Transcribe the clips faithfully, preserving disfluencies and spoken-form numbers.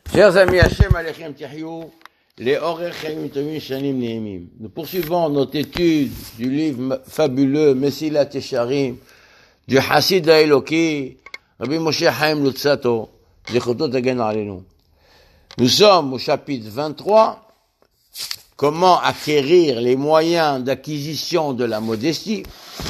Chers amis, Hachem Alechem Tihyou, les Orechem Tovim Shanim Nehemim. Nous poursuivons notre étude du livre fabuleux Mesilat Yesharim du Hassid Haeloki, Rabbi Moshe Chaim Luzzatto, Zechutto Tagen Alenu. Nous sommes au chapitre vingt-trois, comment acquérir les moyens d'acquisition de la modestie.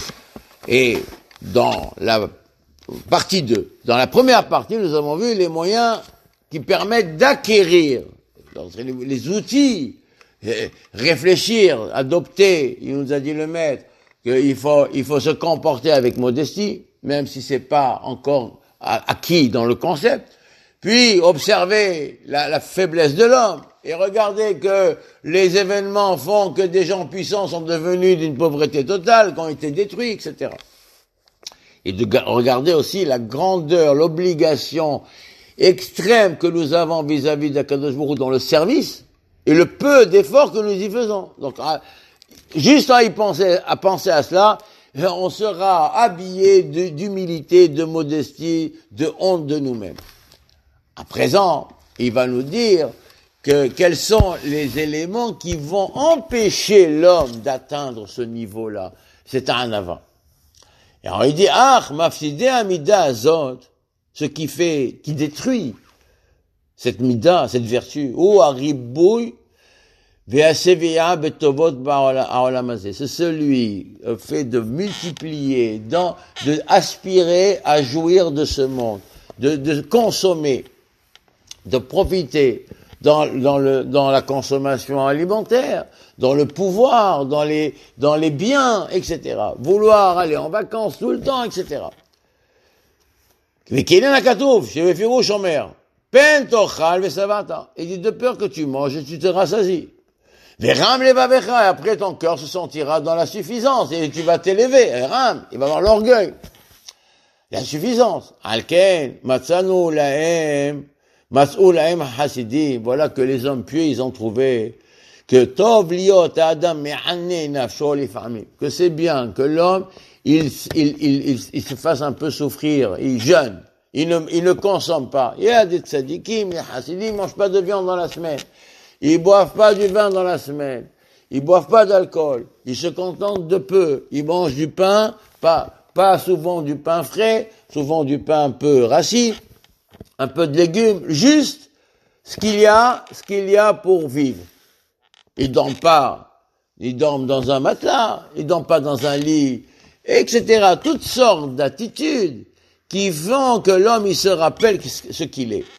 Et dans la partie deux, dans la première partie, nous avons vu les moyens qui permettent d'acquérir les, les outils, réfléchir, adopter. Il nous a dit le maître qu'il faut, il faut se comporter avec modestie, même si c'est pas encore acquis dans le concept. Puis observer la, la faiblesse de l'homme et regarder que les événements font que des gens puissants sont devenus d'une pauvreté totale, qui ont été détruits, et cetera. Et de regarder aussi la grandeur, l'obligation extrême que nous avons vis-à-vis d'Akadosh Baruch Hu dans le service et le peu d'efforts que nous y faisons. Donc, juste à y penser, à penser à cela, on sera habillé d'humilité, de modestie, de honte de nous-mêmes. À présent, il va nous dire que quels sont les éléments qui vont empêcher l'homme d'atteindre ce niveau-là. C'est un avant. Et alors il dit, ah, mafsidé amida azot, ce qui fait, qui détruit cette mida, cette vertu. Ou arribouille, ve'asevia betovot ba'olamazé. C'est celui fait de multiplier, dans, de aspirer à jouir de ce monde, de, de consommer, de profiter dans, dans le, dans la consommation alimentaire, dans le pouvoir, dans les, dans les biens, et cetera. Vouloir aller en vacances tout le temps, et cetera. Mais qu'il y a un katouf, chez Vefirou Shomer. Pen tochal vesavata. Il dit de peur que tu manges et tu te rassasies. Veram levavecha. Et après ton cœur se sentira dans la suffisance et tu vas t'élever. Ram, il va avoir l'orgueil. L'insuffisance. Alken, matzanu lahem, matzou lahem hasidim. Voilà que les hommes pieux, ils ont trouvé que tov liot adam me'anne nafsho lifamim. Que c'est bien que l'homme, Il, il, il, il, il se fasse un peu souffrir, il jeûne, il ne, il ne consomme pas. Il y a des tzadikim, les hassidim, ils mangent pas de viande dans la semaine, ils boivent pas du vin dans la semaine, ils boivent pas d'alcool, ils se contentent de peu, ils mangent du pain, pas, pas souvent du pain frais, souvent du pain un peu rassis, un peu de légumes, juste ce qu'il y a, ce qu'il y a pour vivre. Ils dorment pas, ils dorment dans un matelas, ils dorment pas dans un lit, et cetera. Toutes sortes d'attitudes qui font que l'homme, il se rappelle ce qu'il est.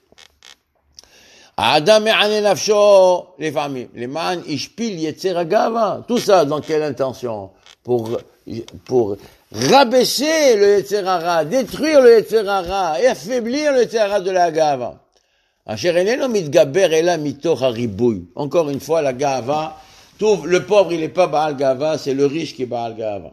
Adam me'ane nafsho, les familles, les man, ishpil yetzer hagava. Tout ça, dans quelle intention? Pour, pour rabaisser le yetzer hara, détruire le yetzer hara, et affaiblir le yetzer hara de la gava. Asher eneno mitgaber ela mitoch haribouy. Encore une fois, la gava, tout, le pauvre, il est pas Baal gava, c'est le riche qui est Baal gava.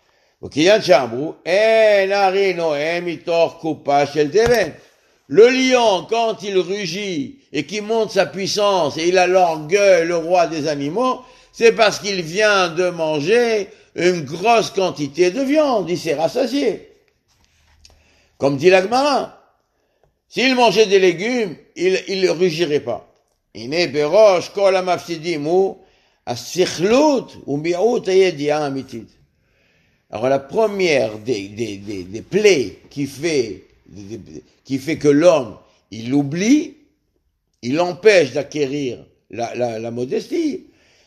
Le lion, quand il rugit et qu'il monte sa puissance et il a l'orgueil, le roi des animaux, c'est parce qu'il vient de manger une grosse quantité de viande, il s'est rassasié. Comme dit la Gemara, s'il mangeait des légumes, il, il ne rugirait pas. Iné berosh kol hamafsidim as-sichlut u'mi'ut hayediah amitit. Alors la première des, des, des, des plaies qui fait, des, qui fait que l'homme, il oublie, il empêche d'acquérir la, la, la modestie.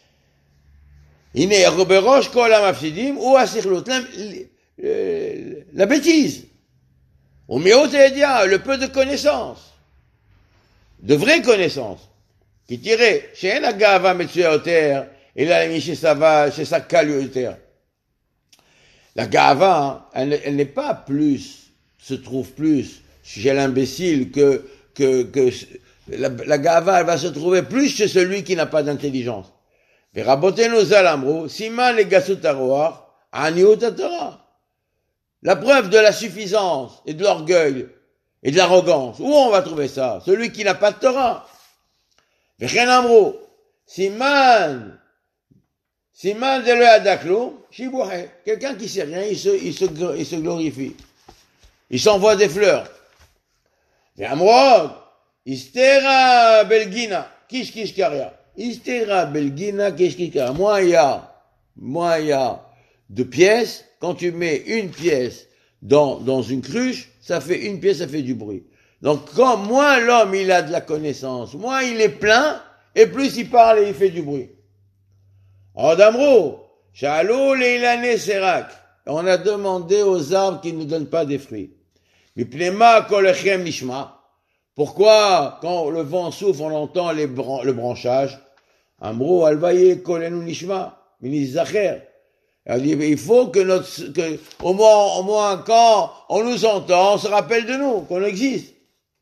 Il est reberoche kol hamafsidim ou asichlut, la, la bêtise. Ou miot edia, le peu de connaissances, de vraies connaissances, qui tiraient chez un agava metsuya oter, et là chez sa chez sa kaluoter. La gava, elle, elle n'est pas plus, se trouve plus chez l'imbécile que, que, que, la, la gava, elle va se trouver plus chez celui qui n'a pas d'intelligence. Mais rabotenu zalamru, siman le gasut haroach, aniut haTorah. La preuve de la suffisance et de l'orgueil et de l'arrogance. Où on va trouver ça? Celui qui n'a pas de Torah. Vechen amru, siman, siman de l'adaklo, shibouhe. Quelqu'un qui sait rien, il se, il se, il se glorifie. Il s'envoie des fleurs. Ve'amrod, Istera belgina, kish kish karia. Istera belgina, kish kish karia. Moins il y a, moins il y a de pièces. Quand tu mets une pièce dans, dans une cruche, ça fait une pièce, ça fait du bruit. Donc, quand moins l'homme, il a de la connaissance, moins il est plein, et plus il parle et il fait du bruit. Adamro, Shalou leilane serak. On a demandé aux arbres qui ne nous donnent pas des fruits. Mipnema kolechem nishma. Pourquoi, quand le vent souffle, on entend les bran- le branchage? Amro, alvaye kolenu nishma. Minizacher. Elle dit, il faut que notre, que, au moins, au moins, quand on nous entend, on se rappelle de nous, qu'on existe.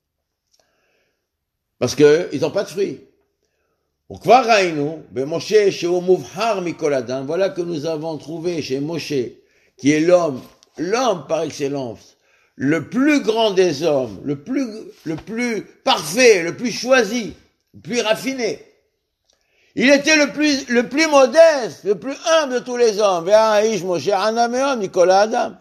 Parce que, ils n'ont pas de fruits. Voilà que nous avons trouvé chez Moshe, qui est l'homme, l'homme par excellence, le plus grand des hommes, le plus, le plus parfait, le plus choisi, le plus raffiné. Il était le plus, le plus modeste, le plus humble de tous les hommes. Ve'a'ish Moshe anameon, Nicolas Adam.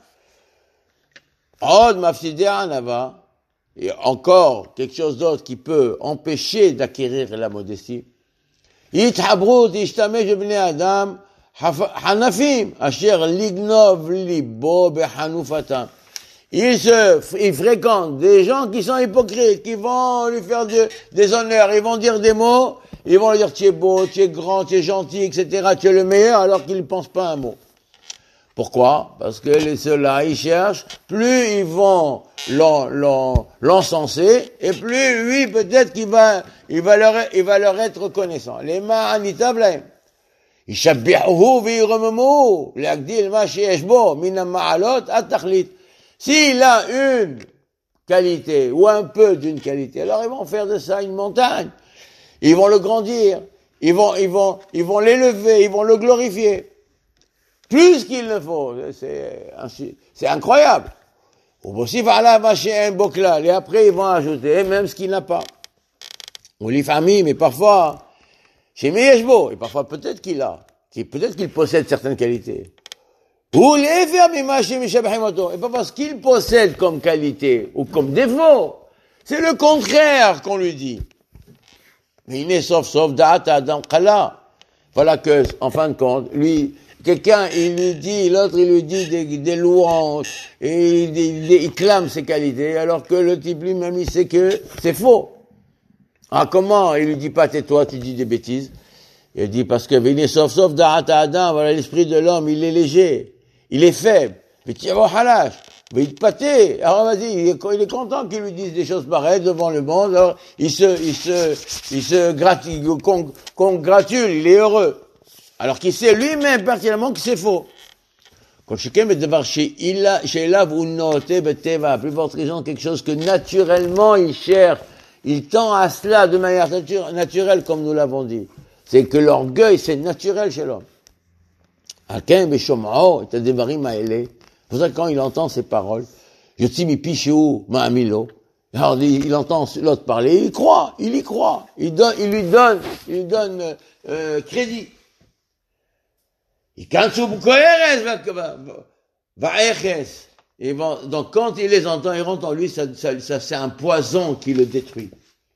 Od mafsidé anava. Et encore quelque chose d'autre qui peut empêcher d'acquérir la modestie. Yithabrout ishtamesh bnei Adam hanafim asher lignov libo behanufatam. Il se, il fréquente des gens qui sont hypocrites, qui vont lui faire de, des honneurs, ils vont dire des mots, ils vont lui dire tu es beau, tu es grand, tu es gentil, et cetera, tu es le meilleur, alors qu'ils ne pensent pas un mot. Pourquoi? Parce que les ceux-là, ils cherchent, plus ils vont l'en, l'en, l'encenser, et plus lui, peut-être qu'il va, il va leur, il va leur être reconnaissant. Les ma'anitablaim. Yishabbihuhu v'yiromemu, l'agdil ma sheyesh bo, min ha'ma'alot at-tachlit. S'il a une qualité, ou un peu d'une qualité, alors ils vont faire de ça une montagne. Ils vont le grandir. Ils vont, ils vont, ils vont l'élever, ils vont le glorifier. Plus qu'il ne faut. C'est, c'est incroyable. Et après, ils vont ajouter même ce qu'il n'a pas. On lit famille, mais parfois, chez Meyeshbo, et parfois peut-être qu'il a, peut-être qu'il possède certaines qualités. Et pas parce qu'il possède comme qualité ou comme défaut. C'est le contraire qu'on lui dit. Mais il est sauf, sauf, da'at adam khala. Voilà que, en fin de compte, lui, quelqu'un, il lui dit, l'autre, il lui dit des, des louanges, et il, il, il clame ses qualités, alors que le type lui-même, il sait que c'est faux. Ah, comment? Il lui dit pas, tais-toi, tu dis des bêtises. Il dit, parce que, il est sauf, sauf, da'at adam, voilà, l'esprit de l'homme, il est léger. Il est faible. Mais tu vas halash. Mais il te pâté. Alors vas-y, il est, il est content qu'il lui dise des choses pareilles devant le monde. Alors, il se, il se, il se gratule, con, congratule, il est heureux. Alors qu'il sait lui-même particulièrement que c'est faux. Quand chacun met devoir chez Ila, chez Ila, vous notez, beteva, plus forte raison, quelque chose que naturellement il cherche. Il tend à cela de manière nature, naturelle, comme nous l'avons dit. C'est que l'orgueil, c'est naturel chez l'homme. Aken beshomao, et devarim ma'ele. Pour ça, quand il entend ces paroles, je timi pichou ma'amilo. Alors, il entend l'autre parler, il croit, il y croit. Il donne, il lui donne, il lui donne, euh, crédit. Et quand et donc, quand il les entend, il rentre en lui, ça, ça, ça, c'est un poison qui le détruit.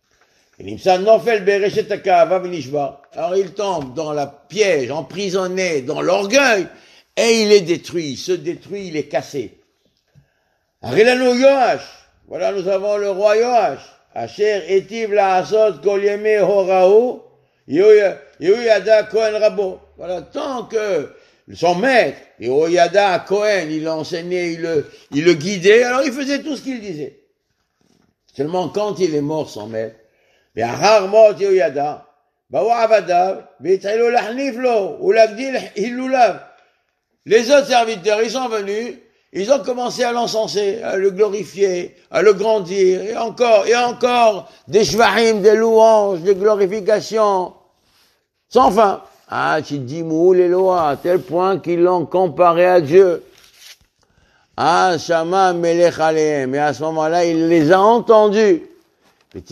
Alors il tombe dans la piège, emprisonné dans l'orgueil, et il est détruit, il se détruit, il est cassé. Voilà, nous avons le roi Yoash. Asher etiv la asot kol yemei horahu, Yehoyada Kohen Rabo. Voilà, tant que son maître, Yehoyada Kohen, il l'enseignait, il le, il le guidait, alors il faisait tout ce qu'il disait. Seulement quand il est mort, son maître, les autres serviteurs, ils sont venus, ils ont commencé à l'encenser, à le glorifier, à le grandir, et encore, et encore, des shvahim, des louanges, des glorifications, sans fin. Ah, tu dis mou les lois, à tel point qu'ils l'ont comparé à Dieu. Ah, Shama Melech Aleem, et à ce moment-là, il les a entendus. Donc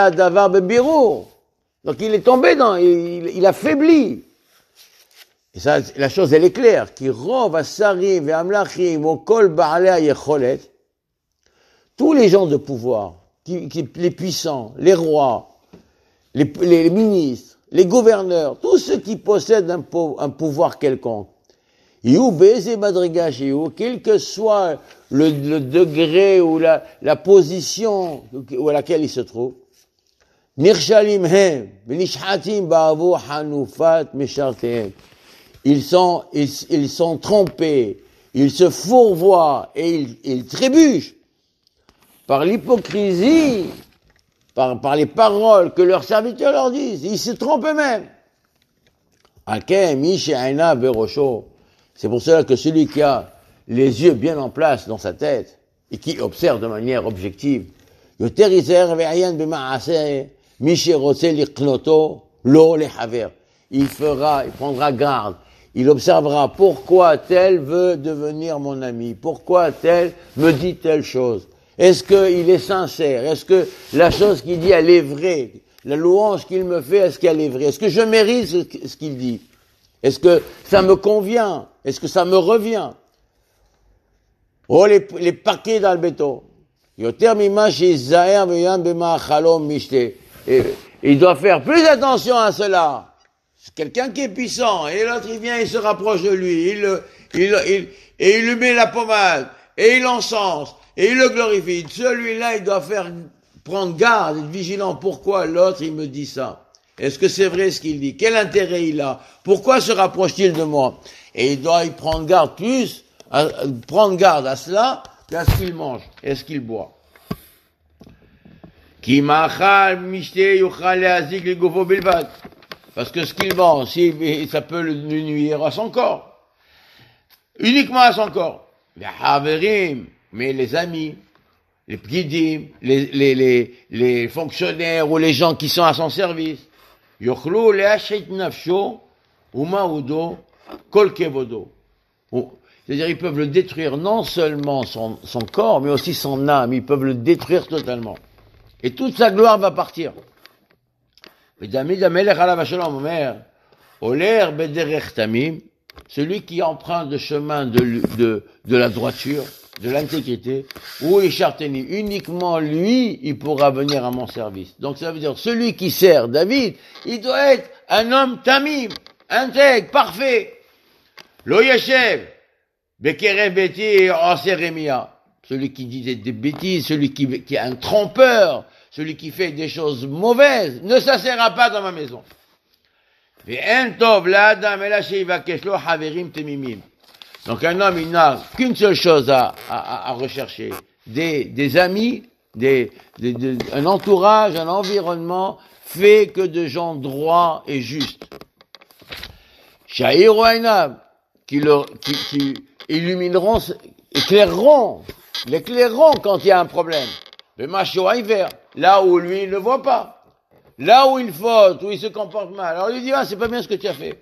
il est tombé dans, il, il a faibli. Et ça, la chose, elle est claire. Qui rov asarim ve'amlachim okol ba'alei yecholet. Tous les gens de pouvoir, qui, qui, les puissants, les rois, les, les, les ministres, les gouverneurs, tous ceux qui possèdent un, un pouvoir quelconque, quel que soit le, le degré ou la, la position à laquelle ils se trouvent, ils sont, ils, ils sont trompés, ils se fourvoient et ils, ils trébuchent par l'hypocrisie, par, par les paroles que leurs serviteurs leur disent. Ils se trompent eux-mêmes. C'est pour cela que celui qui a les yeux bien en place dans sa tête et qui observe de manière objective, il fera, il prendra garde, il observera pourquoi tel veut devenir mon ami, pourquoi tel me dit telle chose. Est-ce qu'il est sincère? Est-ce que la chose qu'il dit, elle est vraie? La louange qu'il me fait, est-ce qu'elle est vraie? Est-ce que je mérite ce qu'il dit? Est-ce que ça me convient? Est-ce que ça me revient? Oh, les, les paquets dans le béton. Il doit faire plus attention à cela. C'est quelqu'un qui est puissant, et l'autre il vient, il se rapproche de lui, il, il, il, et il lui met la pommade, et il l'encense, et il le glorifie. Celui-là, il doit faire, prendre garde, être vigilant. Pourquoi l'autre, il me dit ça? Est-ce que c'est vrai ce qu'il dit? Quel intérêt il a? Pourquoi se rapproche-t-il de moi? Et il doit y prendre garde plus, à, prendre garde à cela, qu'à ce qu'il mange et ce qu'il boit. Parce que ce qu'il mange, si, ça peut le nuire à son corps. Uniquement à son corps. Mais les amis, les pkidim, les, les, les, les fonctionnaires ou les gens qui sont à son service, c'est-à-dire ils peuvent le détruire non seulement son, son corps, mais aussi son âme, ils peuvent le détruire totalement. Et toute sa gloire va partir. Celui qui emprunte le chemin de, de, de la droiture, de l'intégrité, ou Isharteni, uniquement lui, il pourra venir à mon service. Donc ça veut dire, celui qui sert David, il doit être un homme tamim, intègre, parfait. Lo yeshev, bekerev beti aseremia. Celui qui dit des bêtises, celui qui, qui est un trompeur, celui qui fait des choses mauvaises, ne s'assera pas dans ma maison. Donc un homme, il n'a qu'une seule chose à, à, à rechercher, des, des amis, des, des, des, un entourage, un environnement fait que de gens droits et justes. Shahir ou Ainab, qui, le, qui, qui illumineront, éclaireront, l'éclaireront quand il y a un problème. Le macho hiver, là où lui il ne voit pas. Là où il faute, où il se comporte mal. Alors il lui dit, ah, c'est pas bien ce que tu as fait.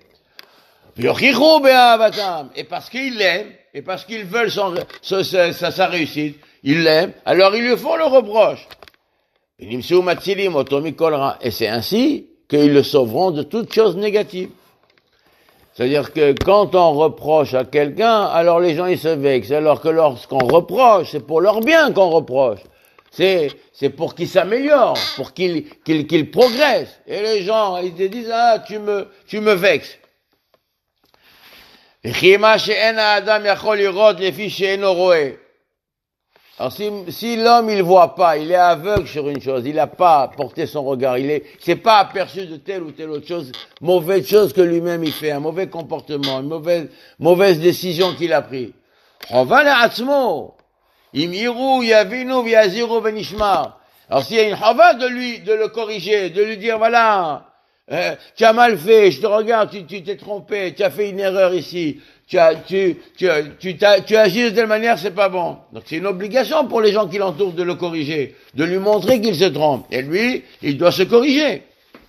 Et parce qu'il l'aime, et parce qu'ils veulent son, sa, sa, sa réussite, ils l'aiment, alors ils lui font le reproche. Et c'est ainsi qu'ils le sauveront de toutes choses négatives. C'est-à-dire que quand on reproche à quelqu'un, alors les gens ils se vexent, alors que lorsqu'on reproche, c'est pour leur bien qu'on reproche. C'est, c'est pour qu'ils s'améliorent, pour qu'ils, qu'ils, qu'ils progressent. Et les gens, ils te disent, ah, tu me, tu me vexes. Alors si, si l'homme il voit pas, il est aveugle sur une chose, il n'a pas porté son regard, il est, il s'est pas aperçu de telle ou telle autre chose, mauvaise chose que lui-même il fait, un mauvais comportement, une mauvaise, mauvaise décision qu'il a prise. Alors s'il y a une chava de lui, de le corriger, de lui dire voilà, euh, tu as mal fait, je te regarde, tu, tu t'es trompé, tu as fait une erreur ici, tu as, tu, tu, tu, t'as, tu agis de telle manière, c'est pas bon. Donc c'est une obligation pour les gens qui l'entourent de le corriger, de lui montrer qu'il se trompe. Et lui, il doit se corriger.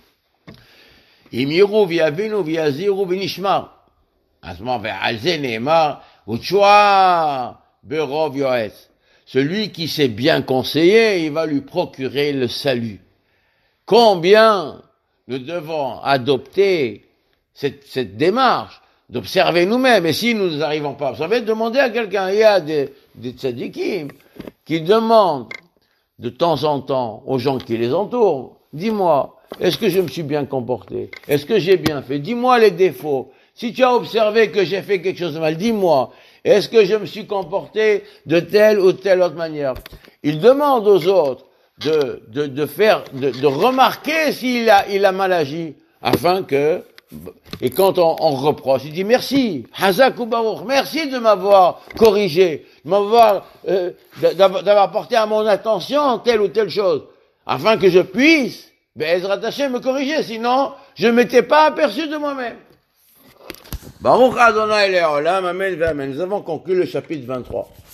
Imiru viavinu viaziru benishma. À ce moment, ve'alze ne'emar, u'tshua berov yoetz. Celui qui s'est bien conseillé, il va lui procurer le salut. Combien nous devons adopter cette, cette démarche d'observer nous-mêmes. Et si nous n'arrivons pas à observer, demander à quelqu'un. Il y a des, des tzadikim qui demandent de temps en temps aux gens qui les entourent. Dis-moi, est-ce que je me suis bien comporté? Est-ce que j'ai bien fait? Dis-moi les défauts. Si tu as observé que j'ai fait quelque chose de mal, dis-moi, est-ce que je me suis comporté de telle ou telle autre manière? Il demande aux autres de, de, de faire, de, de remarquer s'il a, il a mal agi, afin que, et quand on, on reproche, il dit merci, Hazak ou Baruch, merci de m'avoir corrigé, de m'avoir, euh, d'avoir, d'avoir porté à mon attention telle ou telle chose, afin que je puisse, ben, Ezrat Hashem me corriger, sinon, je ne m'étais pas aperçu de moi-même. Baruch Adonai Le'olam, Amen, Amen. Nous avons conclu le chapitre vingt-trois.